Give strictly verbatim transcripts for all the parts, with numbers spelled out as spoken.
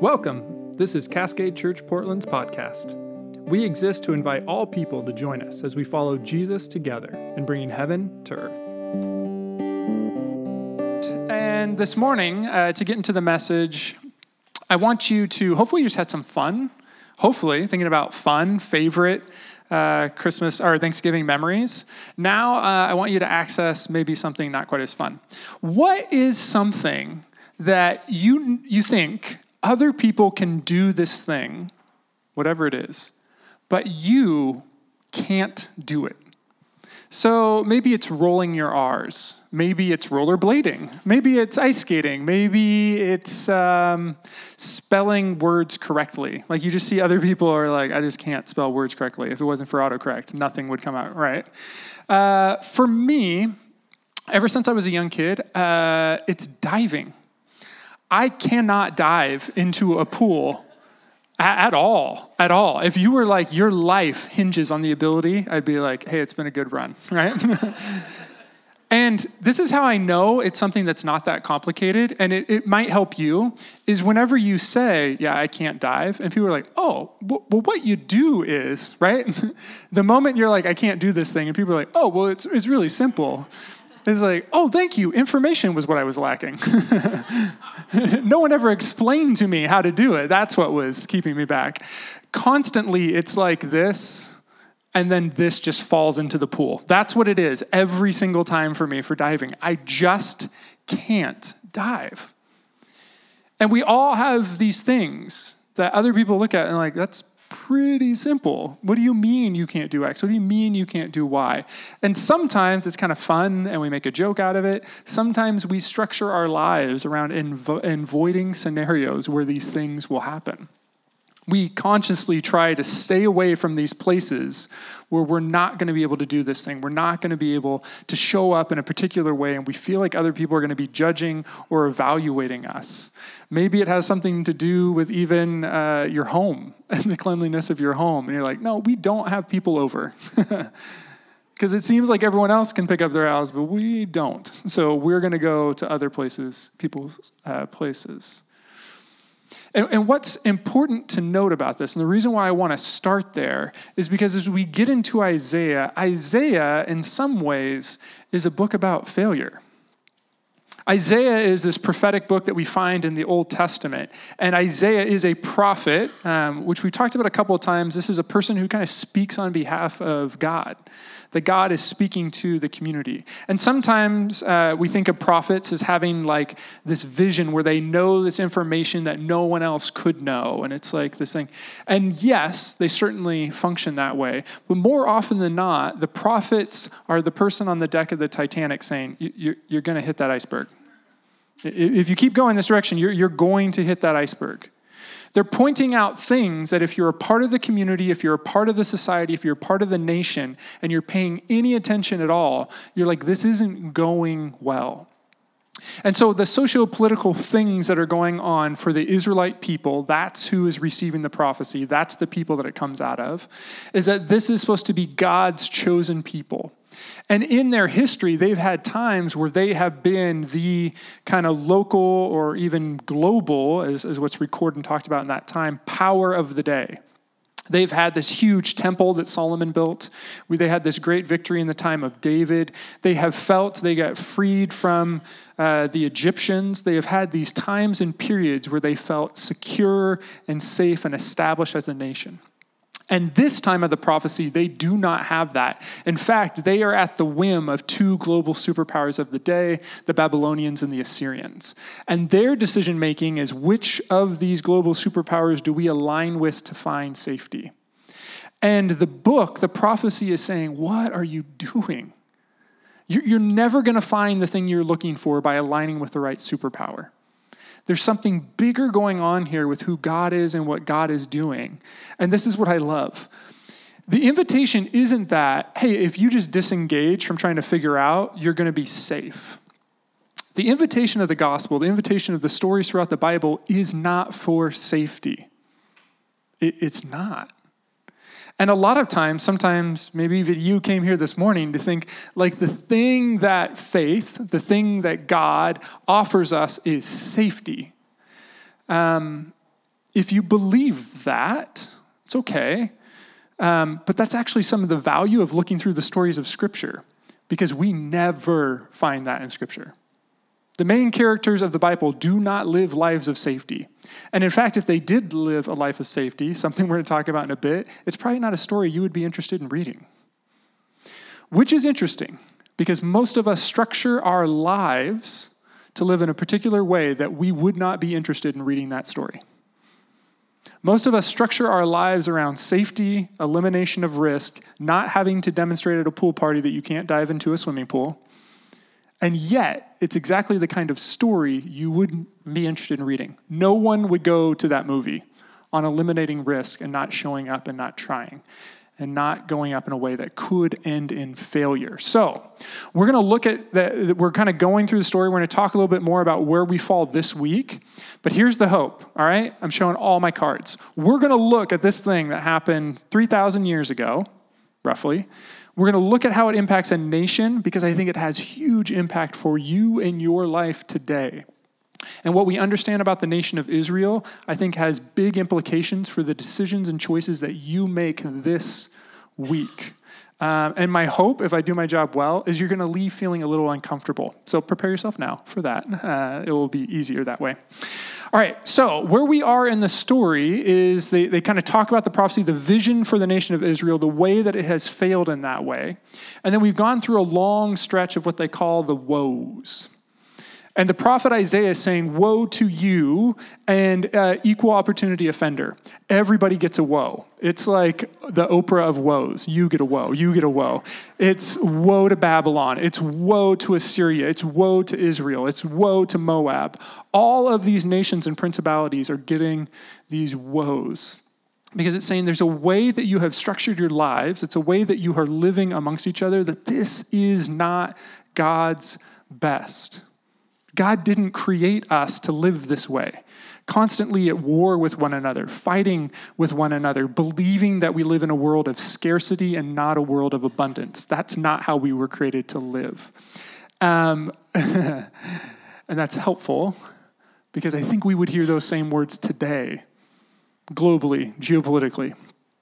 Welcome. This is Cascade Church Portland's podcast. We exist to invite all people to join us as we follow Jesus together in bringing heaven to earth. And this morning, uh, to get into the message, I want you to, hopefully you just had some fun, hopefully, thinking about fun, favorite uh, Christmas or Thanksgiving memories. Now, uh, I want you to access maybe something not quite as fun. What is something that you you think other people can do this thing, whatever it is, but you can't do it? So maybe it's rolling your R's. Maybe it's rollerblading. Maybe it's ice skating. Maybe it's um, spelling words correctly. Like you just see other people are like, I just can't spell words correctly. If it wasn't for autocorrect, nothing would come out right. Uh, for me, ever since I was a young kid, uh, it's diving. I cannot dive into a pool at, at all, at all. If you were like, your life hinges on the ability, I'd be like, hey, it's been a good run, right? And this is how I know it's something that's not that complicated, and it, it might help you, is whenever you say, yeah, I can't dive, and people are like, oh, well, what you do is, right? The moment you're like, I can't do this thing, and people are like, oh, well, it's it's really simple. It's like, oh, thank you. Information was what I was lacking. No one ever explained to me how to do it. That's what was keeping me back. Constantly, it's like this, and then this just falls into the pool. That's what it is every single time for me for diving. I just can't dive. And we all have these things that other people look at and like, that's pretty simple. What do you mean you can't do X? What do you mean you can't do Y? And sometimes it's kind of fun and we make a joke out of it. Sometimes we structure our lives around invo- avoiding scenarios where these things will happen. We consciously try to stay away from these places where we're not going to be able to do this thing. We're not going to be able to show up in a particular way, and we feel like other people are going to be judging or evaluating us. Maybe it has something to do with even uh, your home and the cleanliness of your home. And you're like, no, we don't have people over. Because it seems like everyone else can pick up their house, but we don't. So we're going to go to other places, people's uh, places. And, and what's important to note about this, and the reason why I want to start there, is because as we get into Isaiah, Isaiah, in some ways, is a book about failure. Isaiah is this prophetic book that we find in the Old Testament. And Isaiah is a prophet, um, which we talked about a couple of times. This is a person who kind of speaks on behalf of God, that God is speaking to the community. And sometimes uh, we think of prophets as having like this vision where they know this information that no one else could know. And it's like this thing. And yes, they certainly function that way. But more often than not, the prophets are the person on the deck of the Titanic saying, you're, you're going to hit that iceberg. If you keep going this direction, you're, you're going to hit that iceberg. They're pointing out things that if you're a part of the community, if you're a part of the society, if you're a part of the nation, and you're paying any attention at all, you're like, this isn't going well. And so the socio-political things that are going on for the Israelite people, that's who is receiving the prophecy, that's the people that it comes out of, is that this is supposed to be God's chosen people. And in their history, they've had times where they have been the kind of local or even global, as, as what's recorded and talked about in that time, power of the day. They've had this huge temple that Solomon built. They had this great victory in the time of David. They have felt they got freed from uh, the Egyptians. They have had these times and periods where they felt secure and safe and established as a nation. And this time of the prophecy, they do not have that. In fact, they are at the whim of two global superpowers of the day, the Babylonians and the Assyrians. And their decision-making is which of these global superpowers do we align with to find safety? And the book, the prophecy is saying, what are you doing? You're never going to find the thing you're looking for by aligning with the right superpower. There's something bigger going on here with who God is and what God is doing. And this is what I love. The invitation isn't that, hey, if you just disengage from trying to figure out, you're going to be safe. The invitation of the gospel, the invitation of the stories throughout the Bible is not for safety. It, it's not. And a lot of times, sometimes maybe even you came here this morning to think like the thing that faith, the thing that God offers us is safety. Um, if you believe that, it's okay. Um, but that's actually some of the value of looking through the stories of Scripture, because we never find that in Scripture. The main characters of the Bible do not live lives of safety. And in fact, if they did live a life of safety, something we're going to talk about in a bit, it's probably not a story you would be interested in reading. Which is interesting, because most of us structure our lives to live in a particular way that we would not be interested in reading that story. Most of us structure our lives around safety, elimination of risk, not having to demonstrate at a pool party that you can't dive into a swimming pool. And yet, it's exactly the kind of story you wouldn't be interested in reading. No one would go to that movie on eliminating risk and not showing up and not trying and not going up in a way that could end in failure. So we're going to look at that. We're kind of going through the story. We're going to talk a little bit more about where we fall this week. But here's the hope, all right? I'm showing all my cards. We're going to look at this thing that happened three thousand years ago, roughly. We're going to look at how it impacts a nation, because I think it has huge impact for you and your life today. And what we understand about the nation of Israel, I think, has big implications for the decisions and choices that you make this week. Um, and my hope, if I do my job well, is you're going to leave feeling a little uncomfortable. So prepare yourself now for that. Uh, it will be easier that way. All right, so where we are in the story is they, they kind of talk about the prophecy, the vision for the nation of Israel, the way that it has failed in that way. And then we've gone through a long stretch of what they call the woes. And the prophet Isaiah is saying, woe to you and uh, equal opportunity offender. Everybody gets a woe. It's like the Oprah of woes. You get a woe. You get a woe. It's woe to Babylon. It's woe to Assyria. It's woe to Israel. It's woe to Moab. All of these nations and principalities are getting these woes, because it's saying there's a way that you have structured your lives. It's a way that you are living amongst each other, that this is not God's best. God didn't create us to live this way, constantly at war with one another, fighting with one another, believing that we live in a world of scarcity and not a world of abundance. That's not how we were created to live. Um, and that's helpful, because I think we would hear those same words today, globally, geopolitically.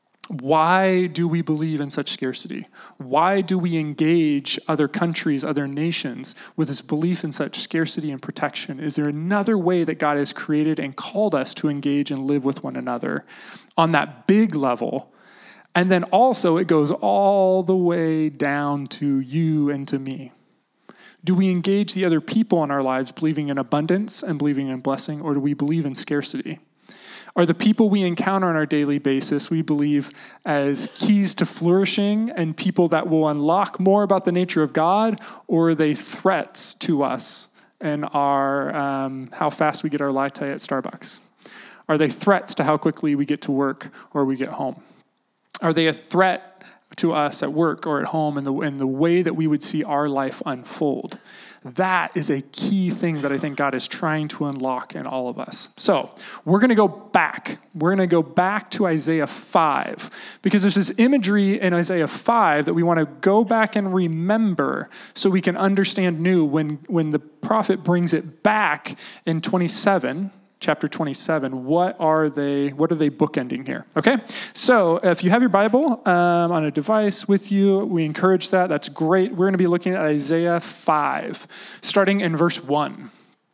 Why do we believe in such scarcity? Why do we engage other countries, other nations with this belief in such scarcity and protection? Is there another way that God has created and called us to engage and live with one another on that big level? And then also it goes all the way down to you and to me. Do we engage the other people in our lives believing in abundance and believing in blessing, or do we believe in scarcity? Are the people we encounter on our daily basis, we believe, as keys to flourishing and people that will unlock more about the nature of God, or are they threats to us and our um, how fast we get our latte at Starbucks? Are they threats to how quickly we get to work or we get home? Are they a threat to us at work or at home in the, in the way that we would see our life unfold? That is a key thing that I think God is trying to unlock in all of us. So we're going to go back. We're going to go back to Isaiah five, because there's this imagery in Isaiah five that we want to go back and remember so we can understand new when, when the prophet brings it back in twenty-seven. Chapter twenty-seven, what are they, what are they bookending here? Okay, so if you have your Bible um, on a device with you, we encourage that. That's great. We're going to be looking at Isaiah five, starting in verse one.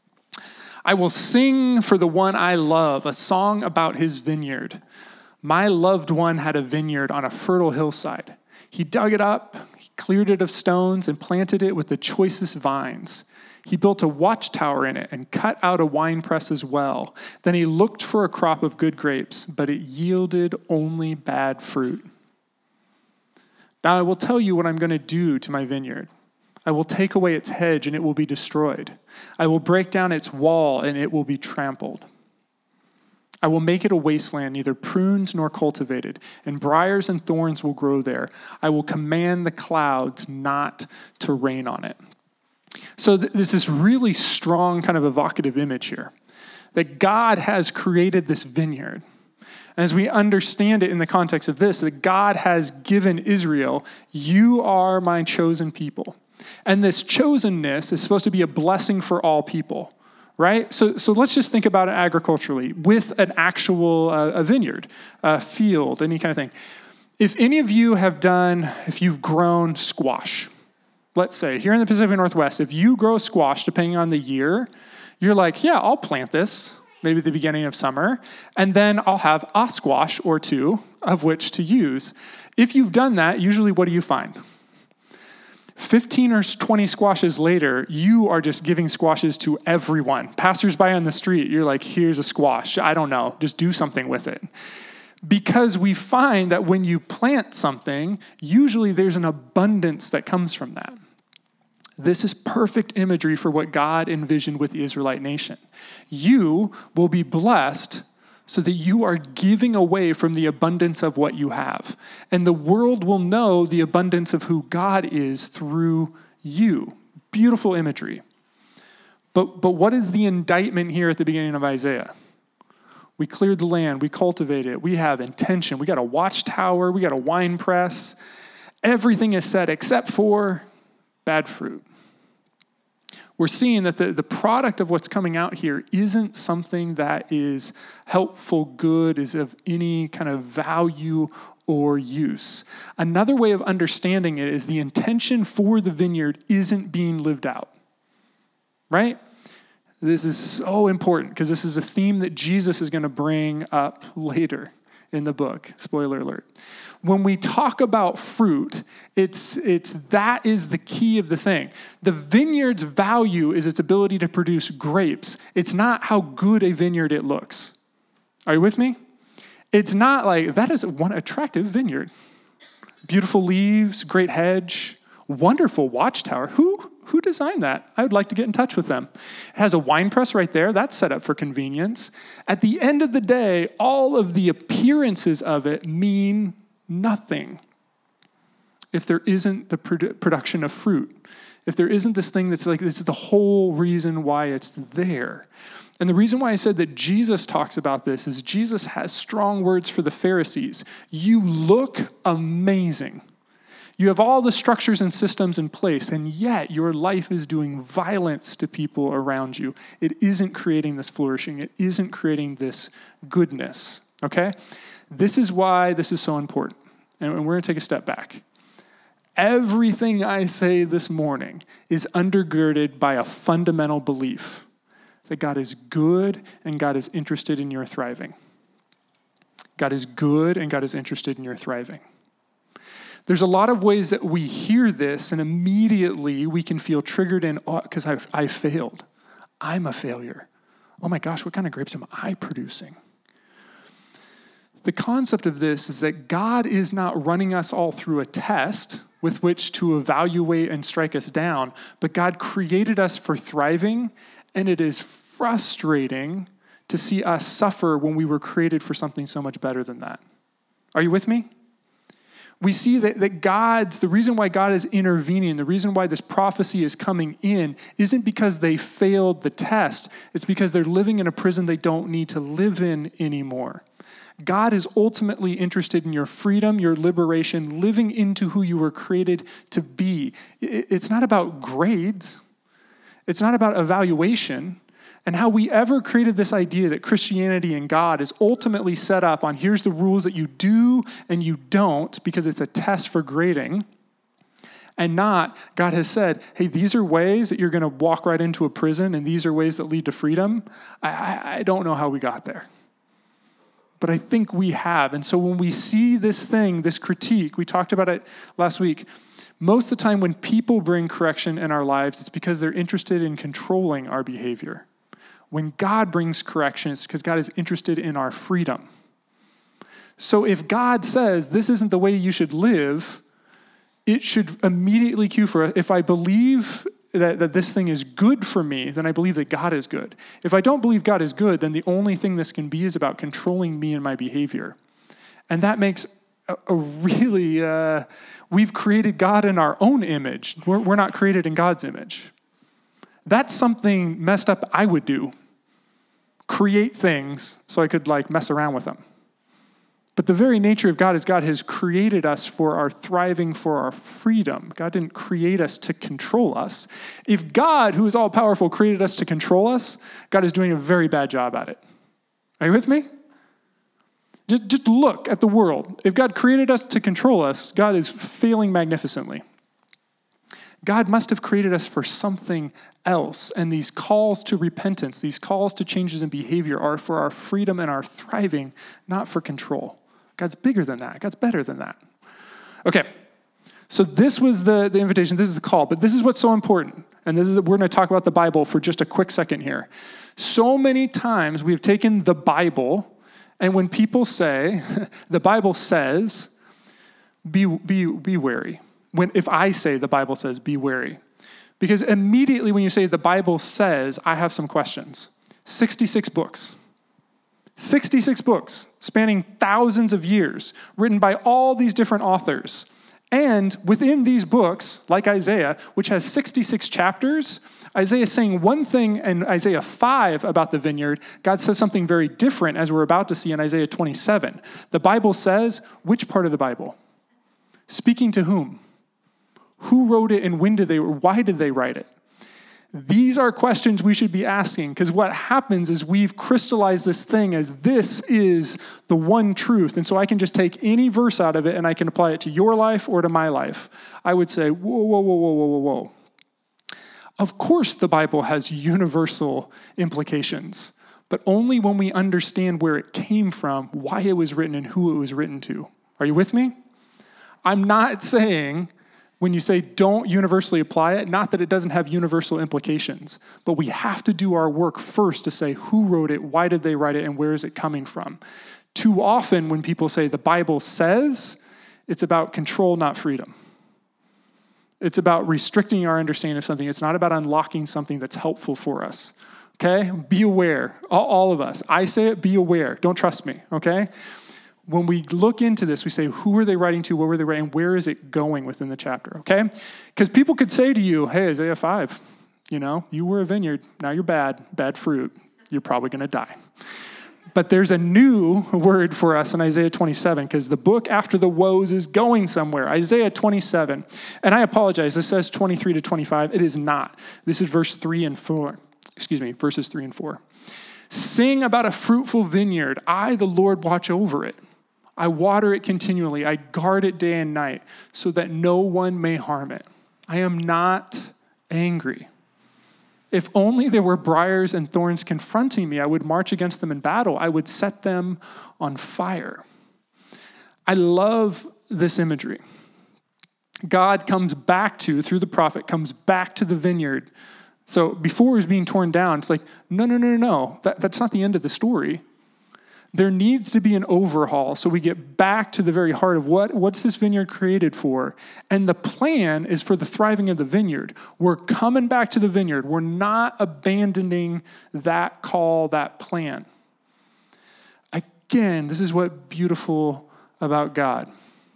I will sing for the one I love, a song about his vineyard. My loved one had a vineyard on a fertile hillside. He dug it up, he cleared it of stones, and planted it with the choicest vines. He built a watchtower in it and cut out a winepress as well. Then he looked for a crop of good grapes, but it yielded only bad fruit. Now I will tell you what I'm going to do to my vineyard. I will take away its hedge and it will be destroyed. I will break down its wall and it will be trampled. I will make it a wasteland, neither pruned nor cultivated, and briars and thorns will grow there. I will command the clouds not to rain on it. So th- there's this really strong kind of evocative image here, that God has created this vineyard. As we understand it in the context of this, that God has given Israel, you are my chosen people. And this chosenness is supposed to be a blessing for all people, right? So, so let's just think about it agriculturally with an actual uh, a vineyard, a field, any kind of thing. If any of you have done, if you've grown squash, let's say here in the Pacific Northwest, if you grow squash, depending on the year, you're like, yeah, I'll plant this, maybe at the beginning of summer, and then I'll have a squash or two of which to use. If you've done that, usually what do you find? fifteen or twenty squashes later, you are just giving squashes to everyone. Passersby on the street, you're like, here's a squash. I don't know, just do something with it. Because we find that when you plant something, usually there's an abundance that comes from that. This is perfect imagery for what God envisioned with the Israelite nation. You will be blessed so that you are giving away from the abundance of what you have. And the world will know the abundance of who God is through you. Beautiful imagery. But, but what is the indictment here at the beginning of Isaiah? We cleared the land. We cultivated it. We have intention. We got a watchtower. We got a wine press. Everything is set except for bad fruit. We're seeing that the, the product of what's coming out here isn't something that is helpful, good, is of any kind of value or use. Another way of understanding it is the intention for the vineyard isn't being lived out, right? This is so important because this is a theme that Jesus is going to bring up later in the book. Spoiler alert. When we talk about fruit, it's it's that is the key of the thing. The vineyard's value is its ability to produce grapes. It's not how good a vineyard it looks. Are you with me? It's not like, that is one attractive vineyard. Beautiful leaves, great hedge, wonderful watchtower. Who who designed that? I would like to get in touch with them. It has a wine press right there. That's set up for convenience. At the end of the day, all of the appearances of it mean nothing if there isn't the produ- production of fruit. If there isn't this thing that's like, this is the whole reason why it's there. And the reason why I said that Jesus talks about this is Jesus has strong words for the Pharisees. You look amazing. You have all the structures and systems in place, and yet your life is doing violence to people around you. It isn't creating this flourishing. It isn't creating this goodness, okay? This is why this is so important, and we're going to take a step back. Everything I say this morning is undergirded by a fundamental belief that God is good and God is interested in your thriving. God is good and God is interested in your thriving. There's a lot of ways that we hear this and immediately we can feel triggered in, oh, because I, I failed. I'm a failure. Oh my gosh, what kind of grapes am I producing? The concept of this is that God is not running us all through a test with which to evaluate and strike us down, but God created us for thriving, and it is frustrating to see us suffer when we were created for something so much better than that. Are you with me? We see that, that God's, the reason why God is intervening, the reason why this prophecy is coming in, isn't because they failed the test. It's because they're living in a prison they don't need to live in anymore. God is ultimately interested in your freedom, your liberation, living into who you were created to be. It's not about grades. It's not about evaluation. And how we ever created this idea that Christianity and God is ultimately set up on here's the rules that you do and you don't because it's a test for grading. And not, God has said, hey, these are ways that you're going to walk right into a prison and these are ways that lead to freedom. I, I, I don't know how we got there. But I think we have. And so when we see this thing, this critique, we talked about it last week, most of the time when people bring correction in our lives, it's because they're interested in controlling our behavior. When God brings correction, it's because God is interested in our freedom. So if God says, this isn't the way you should live, it should immediately cue for, if I believe that, that this thing is good for me, then I believe that God is good. If I don't believe God is good, then the only thing this can be is about controlling me and my behavior. And that makes a, a really, uh, we've created God in our own image. We're, we're not created in God's image. That's something messed up I would do. Create things so I could like mess around with them. But the very nature of God is God has created us for our thriving, for our freedom. God didn't create us to control us. If God, who is all-powerful, created us to control us, God is doing a very bad job at it. Are you with me? Just, just look at the world. If God created us to control us, God is failing magnificently. God must have created us for something else. And these calls to repentance, these calls to changes in behavior are for our freedom and our thriving, not for control. God's bigger than that. God's better than that. Okay, so this was the, the invitation. This is the call. But this is what's so important. And this is we're going to talk about the Bible for just a quick second here. So many times we've taken the Bible, and when people say, the Bible says, be, be, be wary. When, if I say the Bible says, be wary. Because immediately when you say the Bible says, I have some questions. sixty-six books. sixty-six books spanning thousands of years, written by all these different authors. And within these books, like Isaiah, which has sixty-six chapters, Isaiah is saying one thing in Isaiah five about the vineyard. God says something very different, as we're about to see in Isaiah twenty-seven. The Bible says, which part of the Bible? Speaking to whom? Who wrote it and when did they, why did they write it? These are questions we should be asking, because what happens is we've crystallized this thing as this is the one truth. And so I can just take any verse out of it and I can apply it to your life or to my life. I would say, whoa, whoa, whoa, whoa, whoa, whoa, whoa. Of course the Bible has universal implications, but only when we understand where it came from, why it was written, and who it was written to. Are you with me? I'm not saying when you say don't universally apply it, not that it doesn't have universal implications, but we have to do our work first to say who wrote it, why did they write it, and where is it coming from. Too often when people say the Bible says, it's about control, not freedom. It's about restricting our understanding of something. It's not about unlocking something that's helpful for us. Okay? Be aware. All, all of us. I say it, be aware. Don't trust me. Okay? When we look into this, we say, who are they writing to? What were they writing? Where is it going within the chapter? Okay? Because people could say to you, hey, Isaiah five, you know, you were a vineyard. Now you're bad, bad fruit. You're probably going to die. But there's a new word for us in Isaiah twenty-seven, because the book after the woes is going somewhere. Isaiah twenty-seven. And I apologize. This says twenty-three to twenty-five. It is not. This is verse three and four. Excuse me, verses three and four. Sing about a fruitful vineyard. I, the Lord, watch over it. I water it continually. I guard it day and night so that no one may harm it. I am not angry. If only there were briars and thorns confronting me, I would march against them in battle. I would set them on fire. I love this imagery. God comes back to, through the prophet, comes back to the vineyard. So before it was being torn down, it's like, no, no, no, no, no. That, that's not the end of the story. There needs to be an overhaul so we get back to the very heart of what, what's this vineyard created for? And the plan is for the thriving of the vineyard. We're coming back to the vineyard. We're not abandoning that call, that plan. Again, this is what's beautiful about God.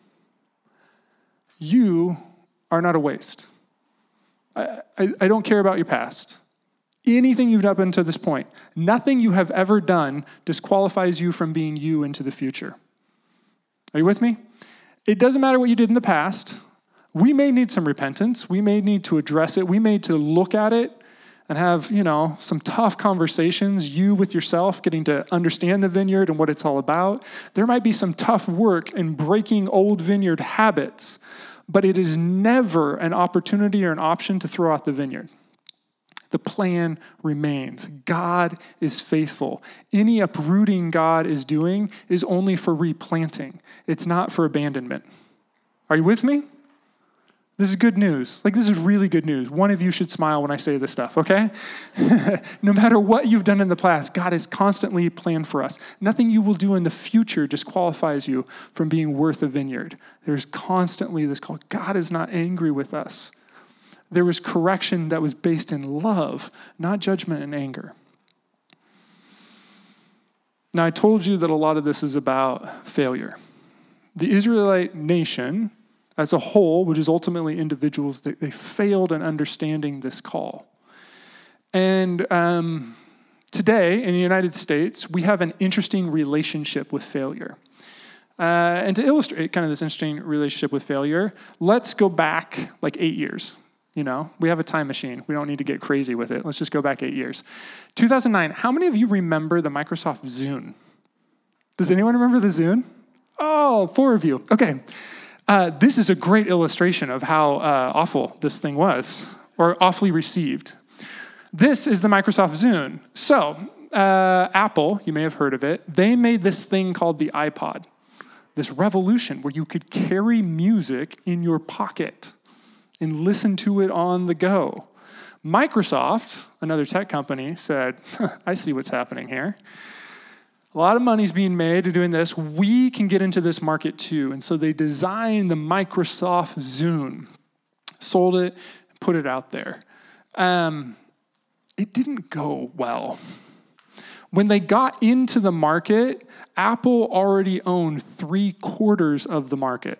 You are not a waste. I, I, I don't care about your past. Anything you've done up until this point, nothing you have ever done disqualifies you from being you into the future. Are you with me? It doesn't matter what you did in the past. We may need some repentance. We may need to address it. We may need to look at it and have, you know, some tough conversations, you with yourself, getting to understand the vineyard and what it's all about. There might be some tough work in breaking old vineyard habits, but it is never an opportunity or an option to throw out the vineyard. The plan remains. God is faithful. Any uprooting God is doing is only for replanting. It's not for abandonment. Are you with me? This is good news. Like, this is really good news. One of you should smile when I say this stuff, okay? No matter what you've done in the past, God has constantly planned for us. Nothing you will do in the future disqualifies you from being worth a vineyard. There's constantly this call. God is not angry with us. There was correction that was based in love, not judgment and anger. Now, I told you that a lot of this is about failure. The Israelite nation as a whole, which is ultimately individuals, they, they failed in understanding this call. And um, today in the United States, we have an interesting relationship with failure. Uh, and to illustrate kind of this interesting relationship with failure, let's go back like eight years. You know, we have a time machine. We don't need to get crazy with it. Let's just go back eight years. two thousand nine, how many of you remember the Microsoft Zune? Does anyone remember the Zune? Oh, four of you. Okay. Uh, this is a great illustration of how uh, awful this thing was, or awfully received. This is the Microsoft Zune. So, uh, Apple, you may have heard of it, they made this thing called the iPod. This revolution where you could carry music in your pocket and listen to it on the go. Microsoft, another tech company, said, I see what's happening here. A lot of money's being made doing this. We can get into this market too. And so they designed the Microsoft Zune, sold it, put it out there. Um, it didn't go well. When they got into the market, Apple already owned three quarters of the market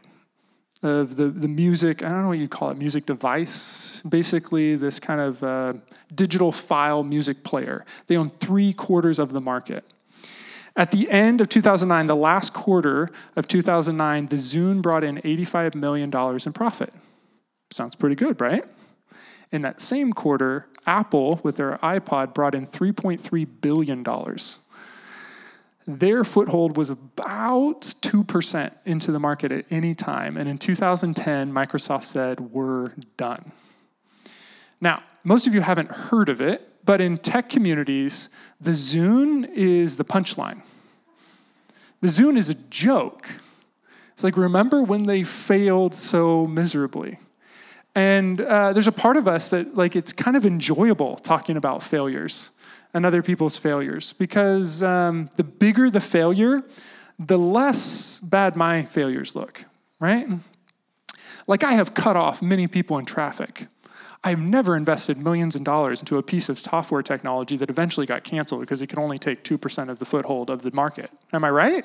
of the, the music, I don't know what you call it, music device, basically this kind of uh, digital file music player. They own three quarters of the market. At the end of two thousand nine, the last quarter of two thousand nine, the Zune brought in eighty-five million dollars in profit. Sounds pretty good, right? In that same quarter, Apple, with their iPod, brought in three point three billion dollars. Their foothold was about two percent into the market at any time. And in two thousand ten, Microsoft said, we're done. Now, most of you haven't heard of it, but in tech communities, the Zune is the punchline. The Zune is a joke. It's like, remember when they failed so miserably? And uh, there's a part of us that, like, it's kind of enjoyable talking about failures and other people's failures, because um, the bigger the failure, the less bad my failures look, right? Like, I have cut off many people in traffic. I've never invested millions of dollars into a piece of software technology that eventually got canceled because it could only take two percent of the foothold of the market. Am I right?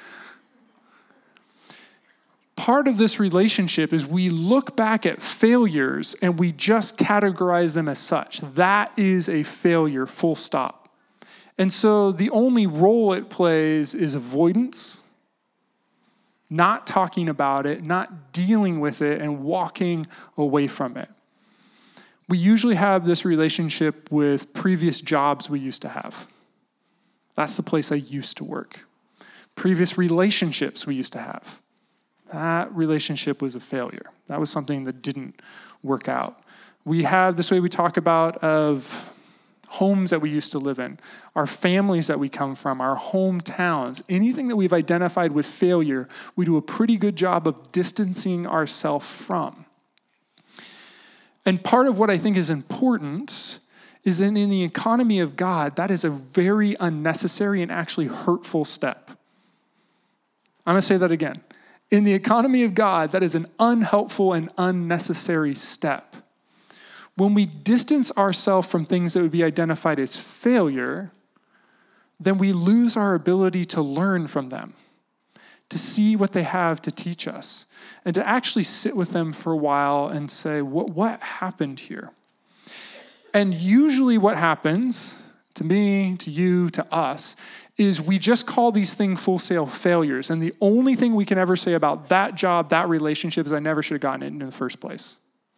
Part of this relationship is we look back at failures and we just categorize them as such. That is a failure, full stop. And so the only role it plays is avoidance, not talking about it, not dealing with it, and walking away from it. We usually have this relationship with previous jobs we used to have. That's the place I used to work. Previous relationships we used to have. That relationship was a failure. That was something that didn't work out. We have this way we talk about of homes that we used to live in, our families that we come from, our hometowns, anything that we've identified with failure, we do a pretty good job of distancing ourselves from. And part of what I think is important is that in the economy of God, that is a very unnecessary and actually hurtful step. I'm going to say that again. In the economy of God, that is an unhelpful and unnecessary step. When we distance ourselves from things that would be identified as failure, then we lose our ability to learn from them, to see what they have to teach us, and to actually sit with them for a while and say, what, what happened here? And usually what happens, to me, to you, to us, is we just call these things full-scale failures. And the only thing we can ever say about that job, that relationship, is I never should have gotten it in the first place.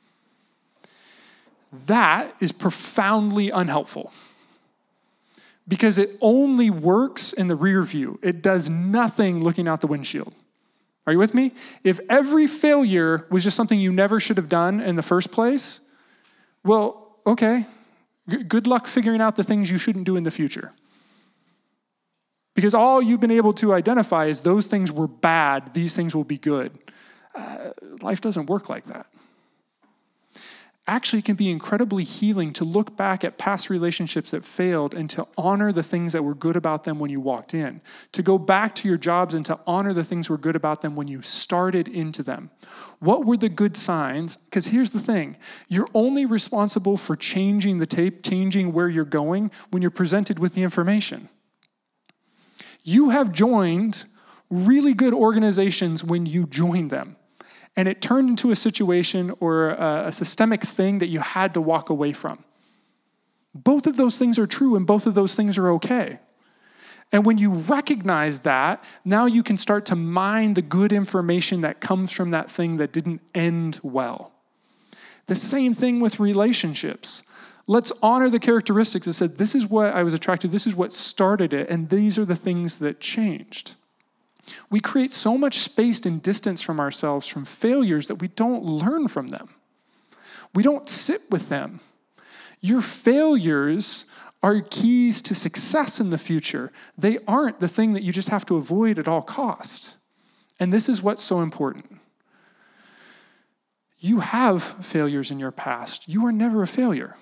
That is profoundly unhelpful, because it only works in the rear view. It does nothing looking out the windshield. Are you with me? If every failure was just something you never should have done in the first place, well, okay, G- good luck figuring out the things you shouldn't do in the future. Because all you've been able to identify is those things were bad, these things will be good. Uh, life doesn't work like that. Actually, it can be incredibly healing to look back at past relationships that failed and to honor the things that were good about them when you walked in. To go back to your jobs and to honor the things that were good about them when you started into them. What were the good signs? Because here's the thing. You're only responsible for changing the tape, changing where you're going when you're presented with the information. You have joined really good organizations when you joined them. And it turned into a situation or a, a systemic thing that you had to walk away from. Both of those things are true and both of those things are okay. And when you recognize that, now you can start to mine the good information that comes from that thing that didn't end well. The same thing with relationships. Let's honor the characteristics that said, this is what I was attracted to, this is what started it, and these are the things that changed. We create so much space and distance from ourselves from failures that we don't learn from them. We don't sit with them. Your failures are keys to success in the future. They aren't the thing that you just have to avoid at all costs. And this is what's so important. You have failures in your past. You are never a failure.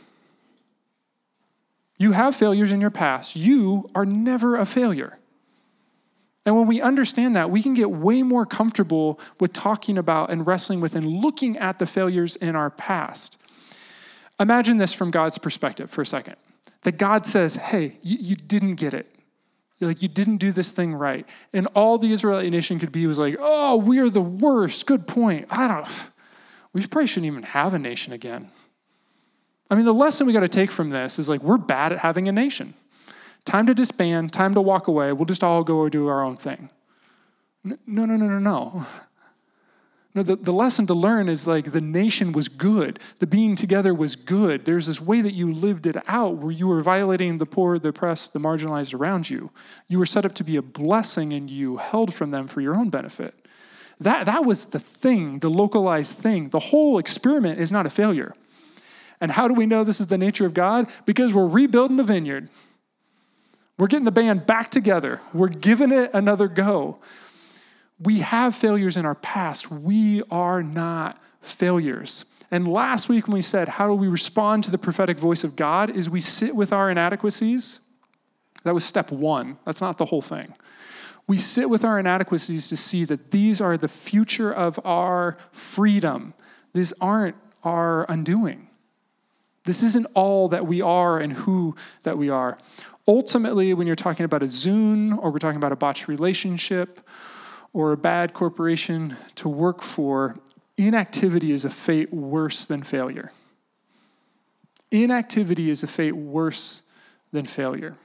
You have failures in your past. You are never a failure. And when we understand that, we can get way more comfortable with talking about and wrestling with and looking at the failures in our past. Imagine this from God's perspective for a second. That God says, hey, you, you didn't get it. Like, you didn't do this thing right. And all the Israelite nation could be was like, oh, we are the worst. Good point. I don't, we probably shouldn't even have a nation again. I mean, the lesson we got to take from this is like, we're bad at having a nation. Time to disband, time to walk away. We'll just all go do our own thing. No, no, no, no, no. No, the, the lesson to learn is like the nation was good. The being together was good. There's this way that you lived it out where you were violating the poor, the oppressed, the marginalized around you. You were set up to be a blessing and you held from them for your own benefit. That, that was the thing, the localized thing. The whole experiment is not a failure. And how do we know this is the nature of God? Because we're rebuilding the vineyard. We're getting the band back together. We're giving it another go. We have failures in our past. We are not failures. And last week when we said, how do we respond to the prophetic voice of God, is we sit with our inadequacies. That was step one. That's not the whole thing. We sit with our inadequacies to see that these are the future of our freedom. These aren't our undoing. This isn't all that we are and who that we are. Ultimately, when you're talking about a Zune, or we're talking about a botched relationship, or a bad corporation to work for, inactivity is a fate worse than failure. Inactivity is a fate worse than failure.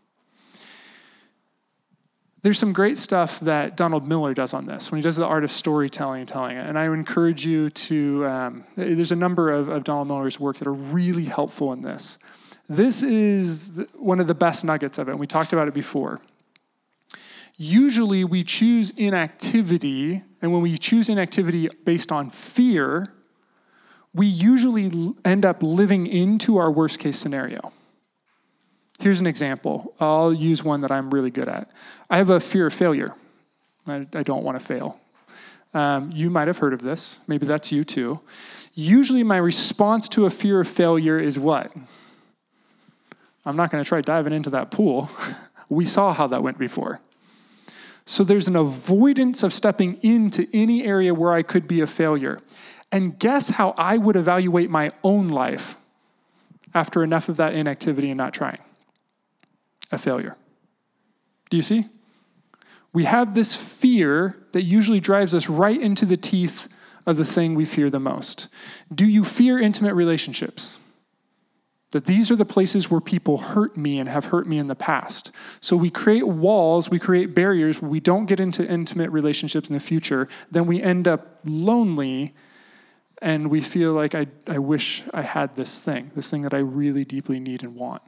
There's some great stuff that Donald Miller does on this when he does the art of storytelling and telling it. And I would encourage you to, um, there's a number of, of Donald Miller's work that are really helpful in this. This is one of the best nuggets of it, and we talked about it before. Usually we choose inactivity, and when we choose inactivity based on fear, we usually end up living into our worst case scenario. Here's an example. I'll use one that I'm really good at. I have a fear of failure. I, I don't want to fail. Um, you might have heard of this. Maybe that's you too. Usually my response to a fear of failure is what? I'm not going to try diving into that pool. We saw how that went before. So there's an avoidance of stepping into any area where I could be a failure. And guess how I would evaluate my own life after enough of that inactivity and not trying? A failure. Do you see? We have this fear that usually drives us right into the teeth of the thing we fear the most. Do you fear intimate relationships? That these are the places where people hurt me and have hurt me in the past. So we create walls, we create barriers where we don't get into intimate relationships in the future. Then we end up lonely and we feel like I, I wish I had this thing, this thing that I really deeply need and want.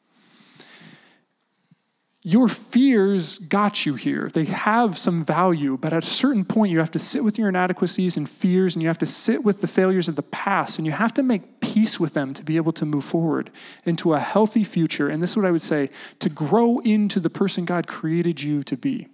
Your fears got you here. They have some value, but at a certain point, you have to sit with your inadequacies and fears, and you have to sit with the failures of the past, and you have to make peace with them to be able to move forward into a healthy future. And this is what I would say, to grow into the person God created you to be.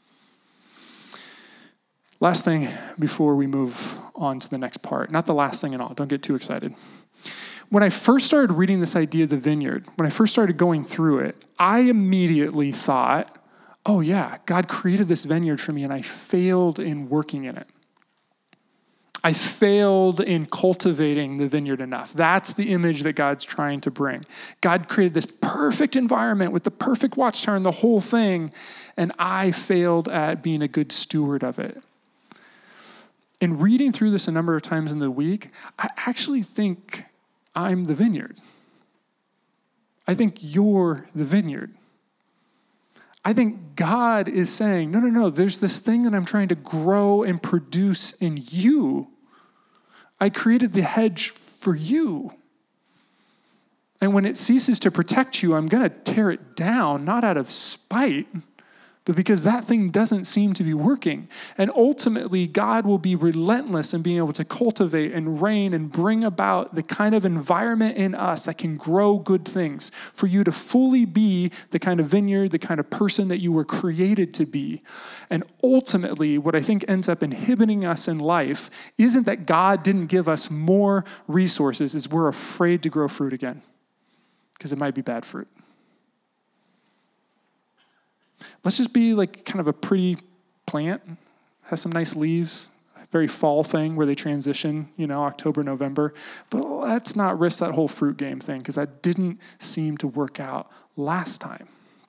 Last thing before we move on to the next part. Not the last thing at all. Don't get too excited. When I first started reading this idea of the vineyard, when I first started going through it, I immediately thought, oh yeah, God created this vineyard for me and I failed in working in it. I failed in cultivating the vineyard enough. That's the image that God's trying to bring. God created this perfect environment with the perfect watchtower and the whole thing, and I failed at being a good steward of it. In reading through this a number of times in the week, I actually think I'm the vineyard. I think you're the vineyard. I think God is saying, no, no, no, there's this thing that I'm trying to grow and produce in you. I created the hedge for you. And when it ceases to protect you, I'm going to tear it down, not out of spite, but because that thing doesn't seem to be working. And ultimately, God will be relentless in being able to cultivate and reign and bring about the kind of environment in us that can grow good things for you to fully be the kind of vineyard, the kind of person that you were created to be. And ultimately, what I think ends up inhibiting us in life isn't that God didn't give us more resources, is we're afraid to grow fruit again because it might be bad fruit. Let's just be like kind of a pretty plant, has some nice leaves, very fall thing where they transition, you know, October, November. But let's not risk that whole fruit game thing because that didn't seem to work out last time.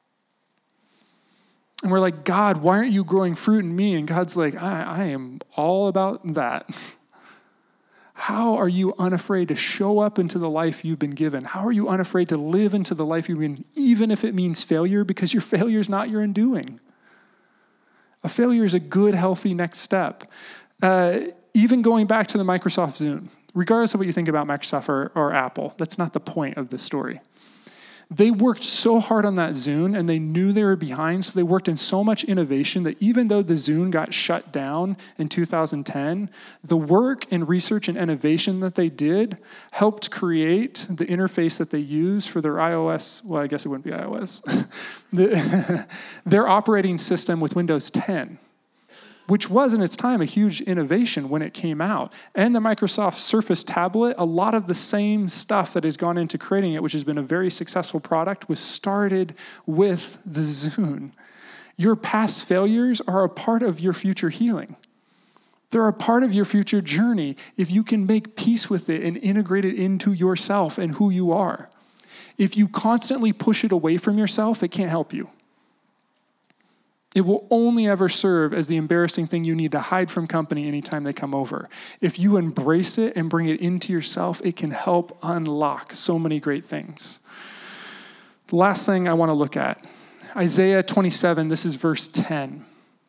And we're like, God, why aren't you growing fruit in me? And God's like, I, I am all about that. How are you unafraid to show up into the life you've been given? How are you unafraid to live into the life you've been, even if it means failure, because your failure is not your undoing? A failure is a good, healthy next step. Uh, even going back to the Microsoft Zune, regardless of what you think about Microsoft or, or Apple, that's not the point of this story. They worked so hard on that Zune and they knew they were behind, so they worked in so much innovation that even though the Zune got shut down in two thousand ten, the work and research and innovation that they did helped create the interface that they use for their iOS, well, I guess it wouldn't be iOS, the, their operating system with Windows ten, which was in its time a huge innovation when it came out. And the Microsoft Surface tablet, a lot of the same stuff that has gone into creating it, which has been a very successful product, was started with the Zune. Your past failures are a part of your future healing. They're a part of your future journey if you can make peace with it and integrate it into yourself and who you are. If you constantly push it away from yourself, it can't help you. It will only ever serve as the embarrassing thing you need to hide from company anytime they come over. If you embrace it and bring it into yourself, it can help unlock so many great things. The last thing I want to look at, Isaiah twenty-seven, this is verse ten.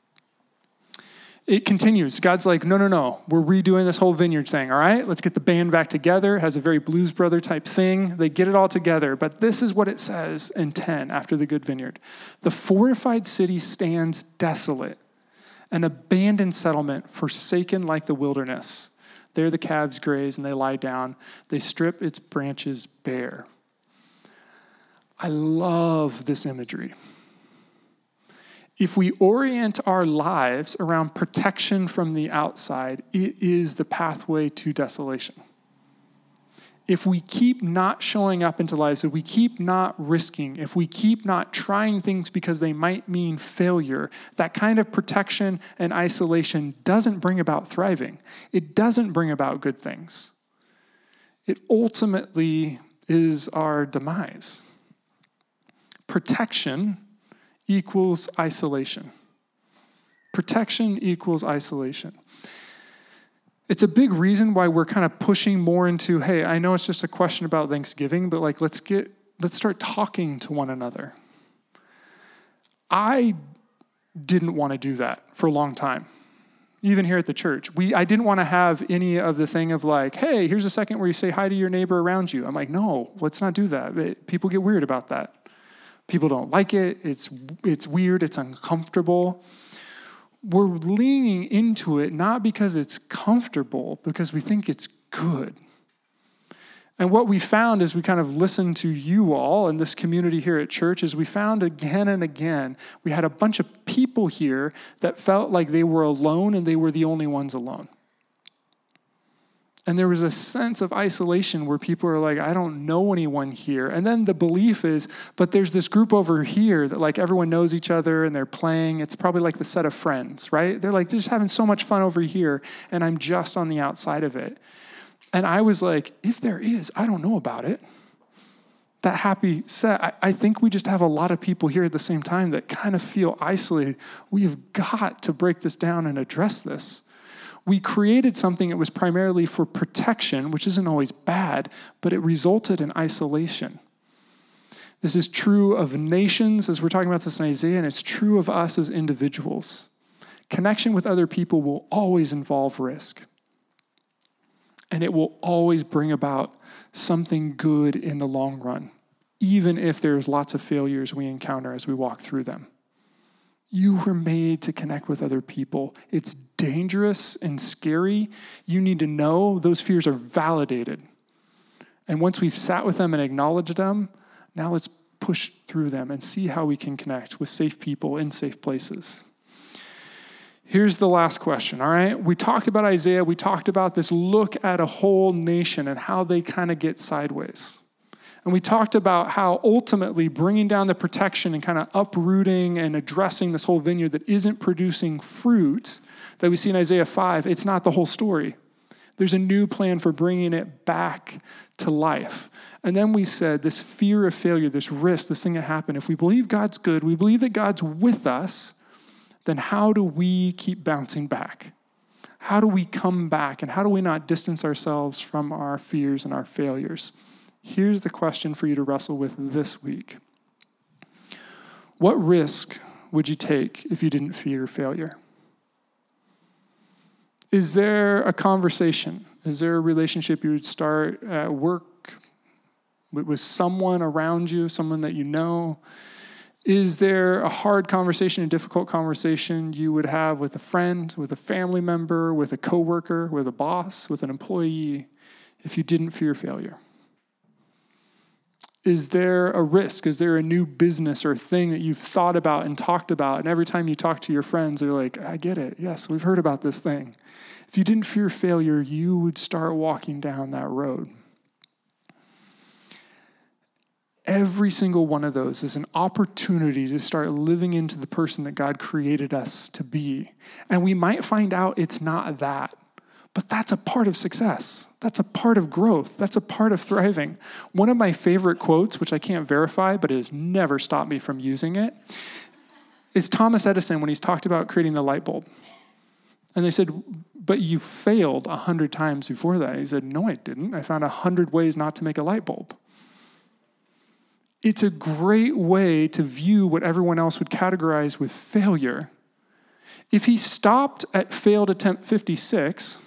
It continues. God's like, no, no, no. We're redoing this whole vineyard thing, all right? Let's get the band back together. It has a very Blues Brother type thing. They get it all together. But this is what it says in ten after the good vineyard. The fortified city stands desolate, an abandoned settlement forsaken like the wilderness. There the calves graze and they lie down. They strip its branches bare. I love this imagery. If we orient our lives around protection from the outside, it is the pathway to desolation. If we keep not showing up into lives, if we keep not risking, if we keep not trying things because they might mean failure, that kind of protection and isolation doesn't bring about thriving. It doesn't bring about good things. It ultimately is our demise. Protection equals isolation. Protection equals isolation. It's a big reason why we're kind of pushing more into, hey, I know it's just a question about Thanksgiving, but like let's get let's start talking to one another. I didn't want to do that for a long time. Even here at the church, we I didn't want to have any of the thing of like, hey, here's a second where you say hi to your neighbor around you. I'm like, no, let's not do that. It, people get weird about that. People don't like it. It's it's weird. It's uncomfortable. We're leaning into it not because it's comfortable, because we think it's good. And what we found as we kind of listened to you all and this community here at church is we found again and again, we had a bunch of people here that felt like they were alone and they were the only ones alone. And there was a sense of isolation where people are like, I don't know anyone here. And then the belief is, but there's this group over here that like everyone knows each other and they're playing. It's probably like the set of friends, right? They're like, they're just having so much fun over here and I'm just on the outside of it. And I was like, if there is, I don't know about it. That happy set, I, I think we just have a lot of people here at the same time that kind of feel isolated. We have got to break this down and address this. We created something that was primarily for protection, which isn't always bad, but it resulted in isolation. This is true of nations, as we're talking about this in Isaiah, and it's true of us as individuals. Connection with other people will always involve risk. And it will always bring about something good in the long run, even if there's lots of failures we encounter as we walk through them. You were made to connect with other people. It's dangerous and scary. You need to know those fears are validated. And once we've sat with them and acknowledged them, now let's push through them and see how we can connect with safe people in safe places. Here's the last question, all right? We talked about Isaiah. We talked about this look at a whole nation and how they kind of get sideways. And we talked about how ultimately bringing down the protection and kind of uprooting and addressing this whole vineyard that isn't producing fruit that we see in Isaiah five, it's not the whole story. There's a new plan for bringing it back to life. And then we said this fear of failure, this risk, this thing that happened. If we believe God's good, we believe that God's with us, then how do we keep bouncing back? How do we come back? And how do we not distance ourselves from our fears and our failures? Here's the question for you to wrestle with this week. What risk would you take if you didn't fear failure? Is there a conversation? Is there a relationship you would start at work with someone around you, someone that you know? Is there a hard conversation, a difficult conversation you would have with a friend, with a family member, with a coworker, with a boss, with an employee, if you didn't fear failure? Is there a risk? Is there a new business or thing that you've thought about and talked about? And every time you talk to your friends, they're like, I get it. Yes, we've heard about this thing. If you didn't fear failure, you would start walking down that road. Every single one of those is an opportunity to start living into the person that God created us to be. And we might find out it's not that. But that's a part of success. That's a part of growth. That's a part of thriving. One of my favorite quotes, which I can't verify, but it has never stopped me from using it, is Thomas Edison when he's talked about creating the light bulb. And they said, but you failed a hundred times before that. He said, no, I didn't. I found a hundred ways not to make a light bulb. It's a great way to view what everyone else would categorize with failure. If he stopped at failed attempt fifty-six,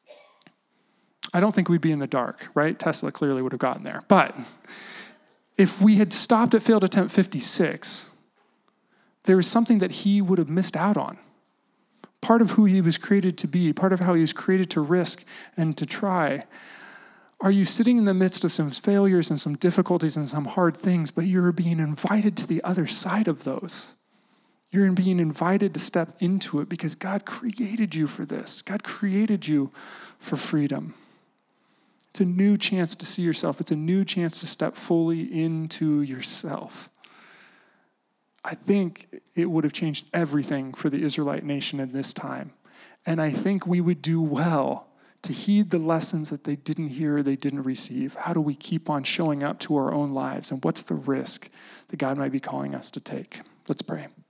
I don't think we'd be in the dark, right? Tesla clearly would have gotten there. But if we had stopped at failed attempt fifty-six, there was something that he would have missed out on. Part of who he was created to be, part of how he was created to risk and to try. Are you sitting in the midst of some failures and some difficulties and some hard things, but you're being invited to the other side of those? You're being invited to step into it because God created you for this. God created you for freedom. It's a new chance to see yourself. It's a new chance to step fully into yourself. I think it would have changed everything for the Israelite nation in this time. And I think we would do well to heed the lessons that they didn't hear, they didn't receive. How do we keep on showing up to our own lives? And what's the risk that God might be calling us to take? Let's pray.